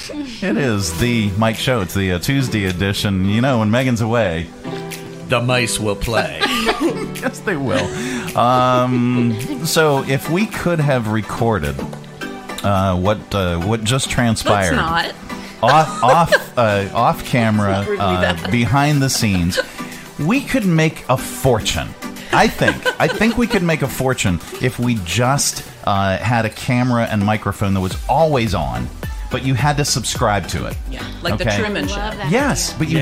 It is the Mike Show. It's the Tuesday edition. You know, when Megan's away, the mice will play. Yes, they will. So, if we could have recorded what just transpired off camera, behind the scenes, we could make a fortune. I think we could make a fortune if we just had a camera and microphone that was always on, but you had to subscribe to it. Yeah, like the Truman Show. Yes, but you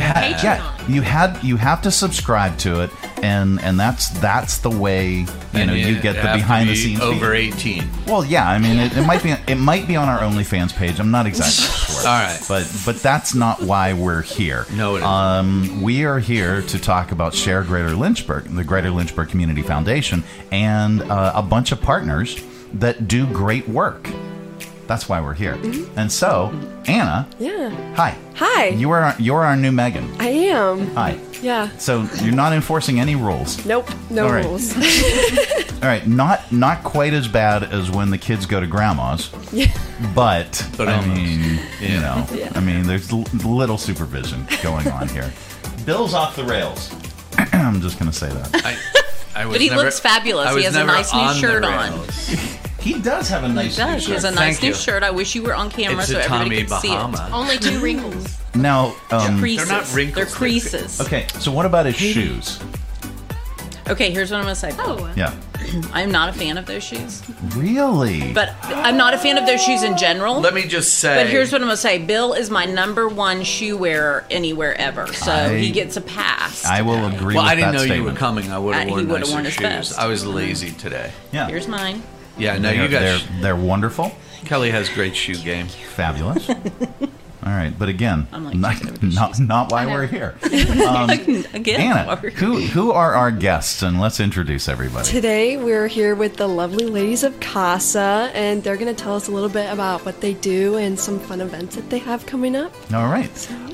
have to subscribe to it, and that's the way you get the behind the scenes. Over 18. Well, yeah, I mean it might be on our OnlyFans page. I'm not exactly sure. All right, but that's not why we're here. No, it isn't. We are here to talk about Share Greater Lynchburg, the Greater Lynchburg Community Foundation, and a bunch of partners that do great work. That's why we're here. Mm-hmm. And so, Anna. Yeah. Hi. You're our new Megan. I am. Hi. Yeah. So you're not enforcing any rules. Nope. No rules. All right. Not quite as bad as when the kids go to grandma's. Yeah. But I mean, I mean, there's little supervision going on here. Bill's off the rails. I'm just gonna say that. But he looks fabulous. He has a nice new shirt on. He does have a nice new shirt. He has a nice new shirt. I wish you were on camera so everybody could see it. Only 2 wrinkles. Now, they're not wrinkles. They're creases. Okay, so what about his shoes? Okay, here's what I'm going to say. Oh. Yeah. I'm not a fan of those shoes. Really? But I'm not a fan of those shoes in general. Let me just say. But here's what I'm going to say. Bill is my #1 shoe wearer anywhere ever. So he gets a pass. I will agree with that statement. Well, I didn't know you were coming. I would have worn nicer his shoes. best. I was lazy today. Yeah. Here's mine. Yeah, no, you guys. They're wonderful. Kelly has great shoe game. Fabulous. All right, but again, not why we're here. Again, Anna, who are our guests, and let's introduce everybody. Today we're here with the lovely ladies of CASA, and they're going to tell us a little bit about what they do and some fun events that they have coming up. All right.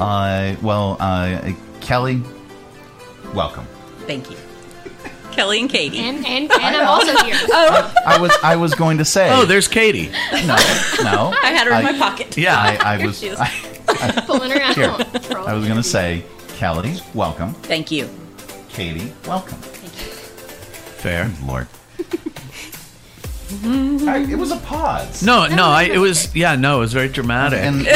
Kelly, welcome. Thank you. Kelly and Katie. And I'm also here. I was going to say. Oh, there's Katie. No. I had her in my pocket. Yeah. I was pulling her out. Here, I was going to say, Kelly, welcome. Thank you. Katie, welcome. Thank you. Fair. Lord. It was a pause. It was very dramatic. And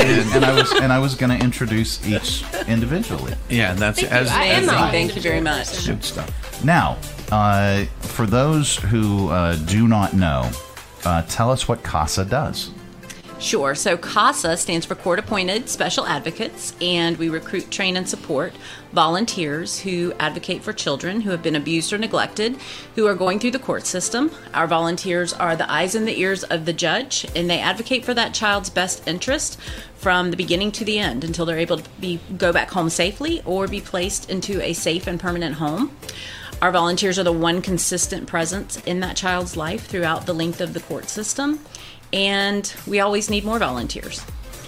I was going to introduce each individually. Yeah, and that's Thank you very much. Good stuff. Now, for those who do not know, tell us what CASA does. Sure. So CASA stands for Court Appointed Special Advocates, and we recruit, train, and support volunteers who advocate for children who have been abused or neglected, who are going through the court system. Our volunteers are the eyes and the ears of the judge, and they advocate for that child's best interest from the beginning to the end until they're able to go back home safely or be placed into a safe and permanent home. Our volunteers are the one consistent presence in that child's life throughout the length of the court system, and we always need more volunteers.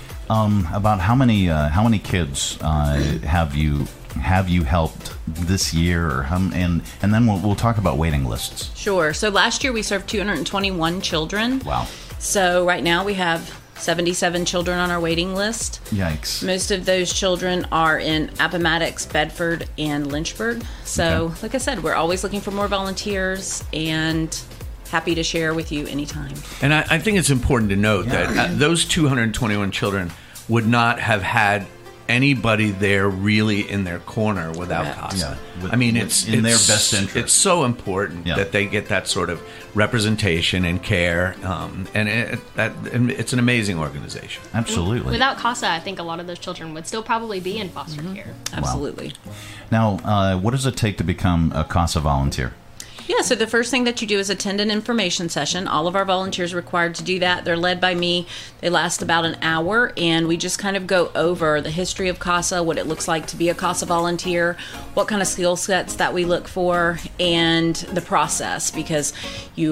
About how many kids have you helped this year, or and then we'll talk about waiting lists. Sure. So last year we served 221 children. Wow. So right now we have 77 children on our waiting list. Yikes. Most of those children are in Appomattox, Bedford, and Lynchburg. So, Like I said, we're always looking for more volunteers and happy to share with you anytime. And I think it's important to note that those 221 children would not have had anybody there really in their corner without CASA. Yeah, I mean, it's in their best interest. It's so important that they get that sort of representation and care, and it's an amazing organization. Absolutely. Without CASA, I think a lot of those children would still probably be in foster care. Absolutely. Wow. Now, what does it take to become a CASA volunteer? Yeah, so the first thing that you do is attend an information session. All of our volunteers are required to do that. They're led by me. They last about an hour, and we just kind of go over the history of CASA, what it looks like to be a CASA volunteer, what kind of skill sets that we look for, and the process, because you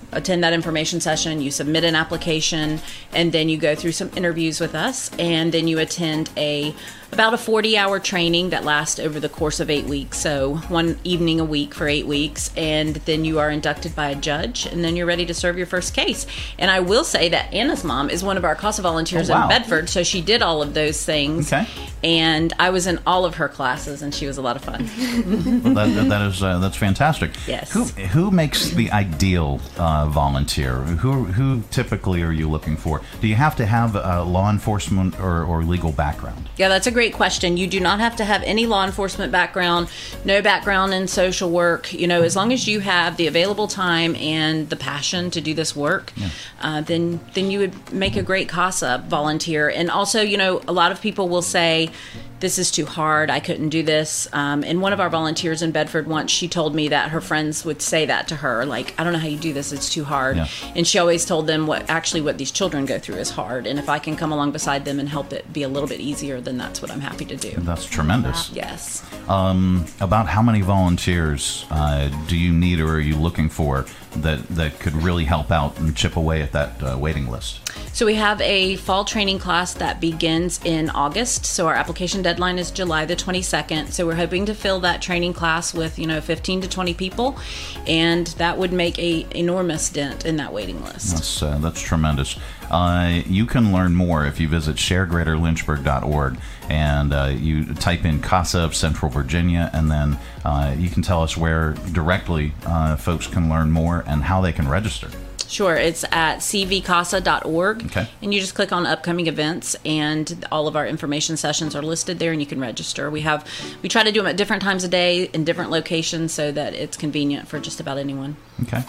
attend that information session, you submit an application, and then you go through some interviews with us, and then you attend about a 40-hour training that lasts over the course of 8 weeks. So one evening a week for 8 weeks, and then you are inducted by a judge, and then you're ready to serve your first case. And I will say that Anna's mom is one of our CASA volunteers in Bedford, so she did all of those things. Okay. And I was in all of her classes, and she was a lot of fun. Well, that's fantastic. Yes. Who makes the ideal volunteer? Who typically are you looking for? Do you have to have a law enforcement or legal background? Yeah, that's a great question. You do not have to have any law enforcement background, no background in social work. As long as you have the available time and the passion to do this work, then you would make a great CASA volunteer. And also, a lot of people will say, this is too hard, I couldn't do this. And one of our volunteers in Bedford once, she told me that her friends would say that to her, like, I don't know how you do this, it's too hard. Yeah. And she always told them what these children go through is hard. And if I can come along beside them and help it be a little bit easier, then that's what I'm happy to do. That's tremendous. Yes. About how many volunteers do you need or are you looking for that could really help out and chip away at that waiting list? So we have a fall training class that begins in August. So our application deadline is July the 22nd. So we're hoping to fill that training class with, 15 to 20 people. And that would make an enormous dent in that waiting list. That's tremendous. You can learn more if you visit sharegreaterlynchburg.org and you type in CASA of Central Virginia, and then you can tell us where directly folks can learn more and how they can register. Sure, it's at cvcasa.org, okay. And you just click on upcoming events, and all of our information sessions are listed there, and you can register. We try to do them at different times of day in different locations so that it's convenient for just about anyone. Okay.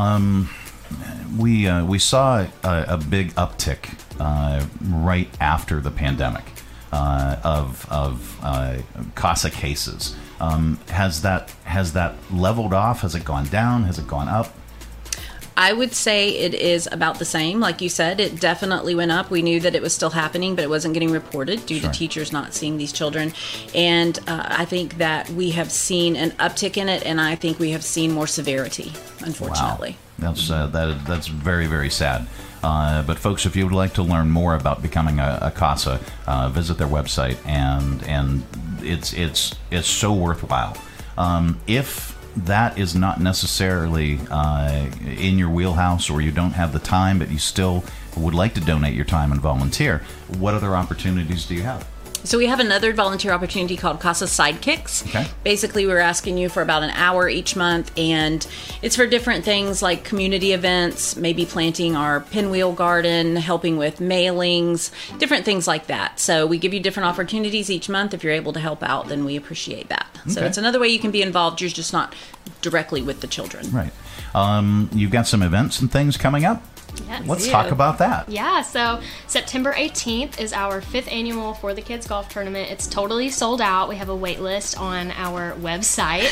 We saw a big uptick right after the pandemic of CASA cases. Has that leveled off? Has it gone down? Has it gone up? I would say it is about the same. Like you said, it definitely went up. We knew that it was still happening, but it wasn't getting reported due to teachers not seeing these children. And I think that we have seen an uptick in it, and I think we have seen more severity, unfortunately. Wow. That's very, very sad. But folks, if you would like to learn more about becoming a CASA, visit their website, and it's so worthwhile. If that is not necessarily in your wheelhouse, or you don't have the time, but you still would like to donate your time and volunteer, what other opportunities do you have? So we have another volunteer opportunity called CASA Sidekicks. Okay. Basically, we're asking you for about an hour each month, and it's for different things like community events, maybe planting our pinwheel garden, helping with mailings, different things like that. So we give you different opportunities each month. If you're able to help out, then we appreciate that. Okay. So it's another way you can be involved. You're just not directly with the children. Right. You've got some events and things coming up? Yes. Let's talk about that. Yeah, so September 18th is our 5th annual For the Kids golf tournament. It's totally sold out. We have a wait list on our website.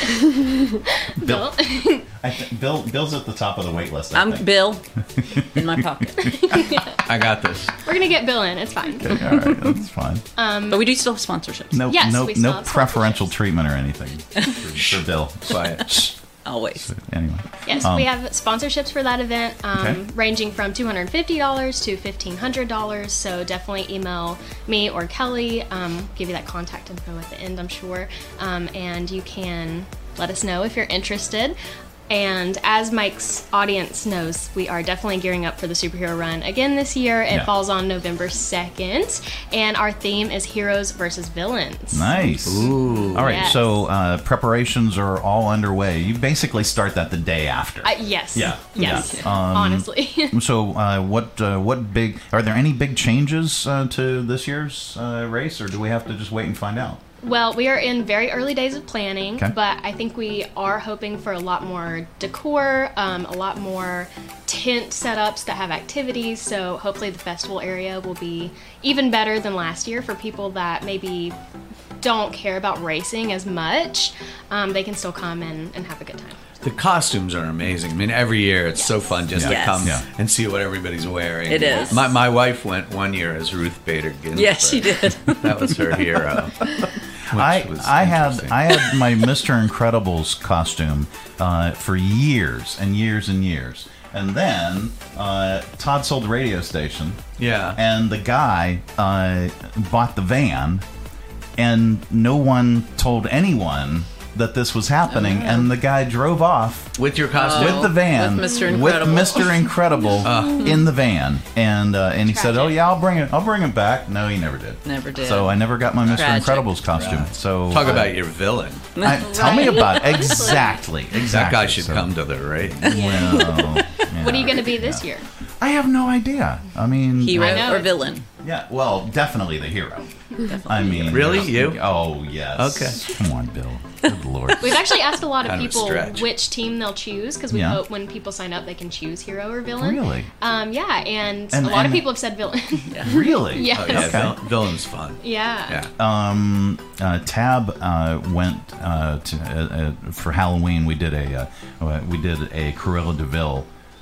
Bill's at the top of the wait list. I'm Bill in my pocket. I got this. We're going to get Bill in. It's fine. Okay, all right, that's fine. But we do still have sponsorships. No preferential treatment or anything for Bill. Quiet. Always. Anyway. Yes, we have sponsorships for that event, ranging from $250 to $1,500. So definitely email me or Kelly. Give you that contact info at the end, I'm sure. And you can let us know if you're interested. And as Mike's audience knows, we are definitely gearing up for the superhero run again this year. It falls on November 2nd, and our theme is heroes versus villains. Nice. Ooh. All right, yes. So preparations are all underway. You basically start that the day after. Yes. Yeah. Yes. Honestly. So what big, are there any big changes to this year's race, or do we have to just wait and find out? Well, we are in very early days of planning, but I think we are hoping for a lot more decor, a lot more tent setups that have activities, so hopefully the festival area will be even better than last year for people that maybe don't care about racing as much. They can still come and have a good time. The costumes are amazing. I mean, every year it's so fun just to come and see what everybody's wearing. It is. My wife went one year as Ruth Bader Ginsburg. Yes, she did. That was her hero. I had my Mr. Incredibles costume for years and years and years. And then Todd sold the radio station. Yeah. And the guy bought the van, and no one told anyone that this was happening. And the guy drove off With your costume? with the van, With Mr. Incredible. with Mr. Incredible in the van, and he said, "Oh yeah, I'll bring it back." No, he never did. Never did. So I never got my Mr. Tragic. Incredible's costume. So Talk about your villain. tell me about it. Exactly. That guy should So- come to the right. Well, What are you going to be this year? I have no idea. I mean, Hero I know. or villain? yeah. Well, definitely the hero. I mean, Really? there's- You? Oh yes. Okay. Come on, Bill. Good Lord. We've actually asked a lot of Kind of a people stretch. which team they'll choose because we Yeah. hope when people sign up they can choose hero or villain. Really? Yeah, and And- a lot and- of people have said villain. Really? Yes. Oh, yeah, Okay. villain's fun. Yeah. Yeah. Tab went to for Halloween. We did a Cruella de Vil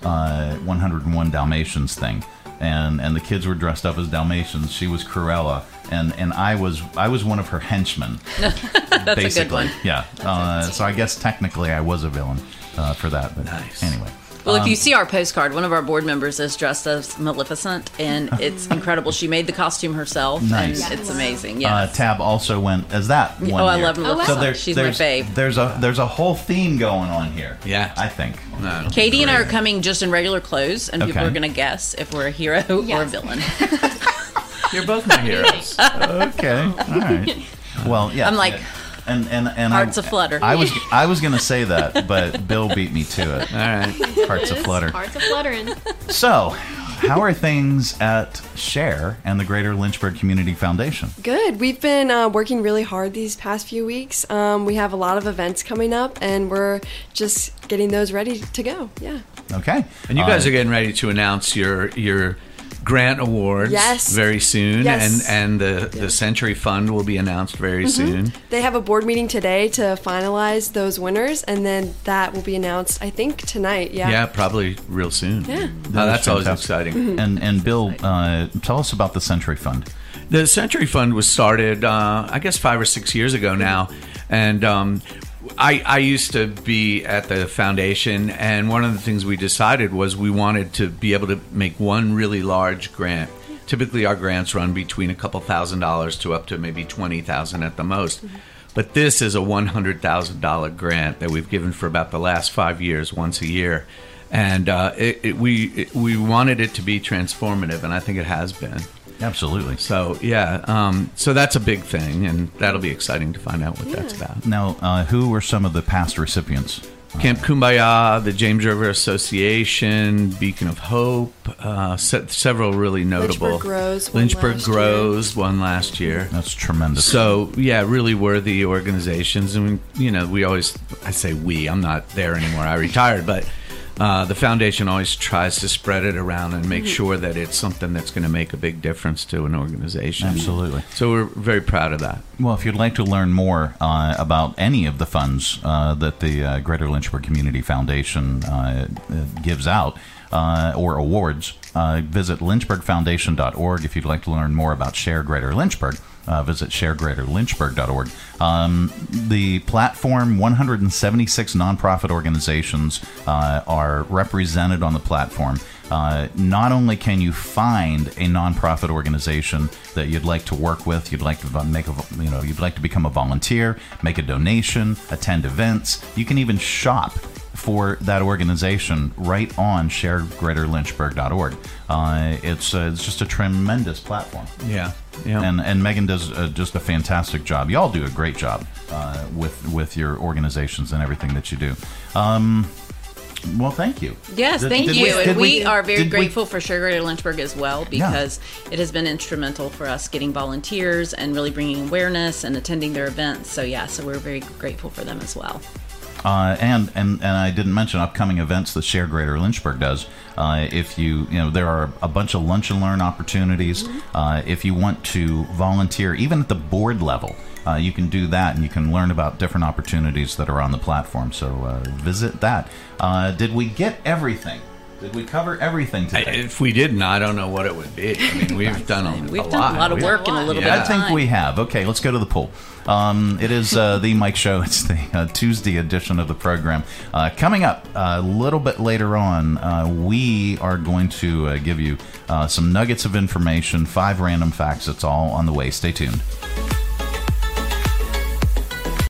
101 Dalmatians thing, and the kids were dressed up as Dalmatians. She was Cruella, and I was one of her henchmen. That's basically. a good one. Yeah. So I guess technically I was a villain for that. But Nice. Anyway. Well, if you see our postcard, one of our board members is dressed as Maleficent, and it's incredible. She made the costume herself, Nice. and it's amazing. Yes. Tab also went as that one Oh, I year. love Maleficent. So She's my fave. There's a whole theme going on here. Yeah. I think. No. Katie and I are coming just in regular clothes, and people Okay. are going to guess if we're a hero or a Yes. villain. You're both my heroes. Okay. All right. Well, yeah. I'm like, and hearts aflutter. I was going to say that, but Bill beat me to it. All right. Hearts It is. aflutter. Hearts are fluttering. So, how are things at Share and the Greater Lynchburg Community Foundation? Good. We've been working really hard these past few weeks. We have a lot of events coming up, and we're just getting those ready to go. Yeah. Okay. And you guys are getting ready to announce your grant awards Yes. very soon, Yes. and the Century Fund will be announced very soon. They have a board meeting today to finalize those winners, and then that will be announced, I think, tonight. Yeah. Yeah, probably real soon. Yeah. That's always fantastic. exciting. And Bill, tell us about the Century Fund. The Century Fund was started, I guess, 5 or 6 years ago now, and I used to be at the foundation, and one of the things we decided was we wanted to be able to make one really large grant. Typically, our grants run between a couple $1,000s to up to maybe $20,000 at the most. But this is a $100,000 grant that we've given for about the last 5 years, once a year. And we wanted it to be transformative, and I think it has been. Absolutely. So, yeah, so that's a big thing, and that'll be exciting to find out what that's about. Now, who were some of the past recipients? Camp Kumbaya, the James River Association, Beacon of Hope, several really notable. Lynchburg Grows won Lynchburg last year. Grows won last year. That's tremendous. So, yeah, really worthy organizations. And, I say we, I'm not there anymore. I retired, but the foundation always tries to spread it around and make sure that it's something that's going to make a big difference to an organization. Absolutely. So we're very proud of that. Well, if you'd like to learn more about any of the funds that the Greater Lynchburg Community Foundation gives out or awards, visit lynchburgfoundation.org. If you'd like to learn more about Share Greater Lynchburg, visit sharegreaterlynchburg.org. The platform, 176 nonprofit organizations are represented on the platform. Not only can you find a nonprofit organization that you'd like to work with, you'd like to you'd like to become a volunteer, make a donation, attend events. You can even shop for that organization right on sharegreaterlynchburg.org. It's just a tremendous platform. Yeah. Yeah. And Megan does just a fantastic job. Y'all do a great job with your organizations and everything that you do. Well, thank you. Yes, thank did you. we- And we are very did we- grateful for Share Greater Lynchburg as well, because it has been instrumental for us getting volunteers and really bringing awareness and attending their events. So we're very grateful for them as well. And I didn't mention upcoming events that Share Greater Lynchburg does. If there are a bunch of lunch and learn opportunities. If you want to volunteer, even at the board level, you can do that, and you can learn about different opportunities that are on the platform. So visit that. Did we get everything Did we cover everything today? If we didn't, I don't know what it would be. I mean, we've done a lot of work in a little bit I of think time. we have. Okay, let's go to the pool. It is the Mike Show. It's the Tuesday edition of the program. Coming up a little bit later on, we are going to give you some nuggets of information, 5 random facts. It's all on the way. Stay tuned.